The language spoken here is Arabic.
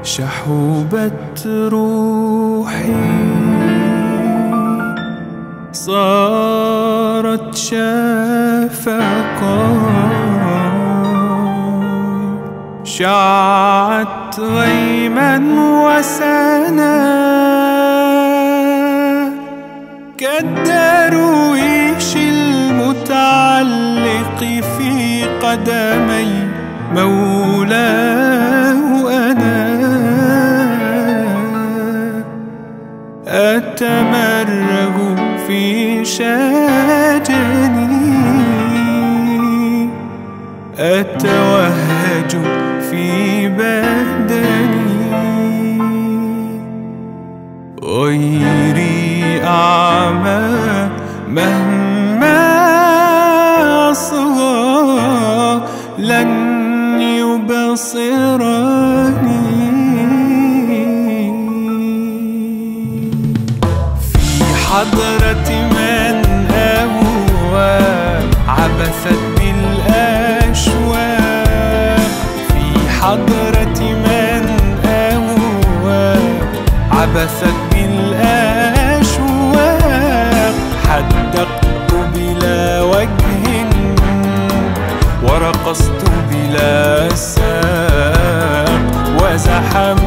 شحوبت روحي صارت شفقة، شعت غيما وسنا كالدرويش المتعلق في قدمي مولاه أنا، أتمرغ في شجني، أتوهج في بدني، غيري أعمى مهما أصغى لن يبصرني. في حضرة من أهوى عبثت بالأشواق، في حضرة من أهوى عبثت بالأشواق، حدقت بلا وجه ورقصت بلا ساق، وزحم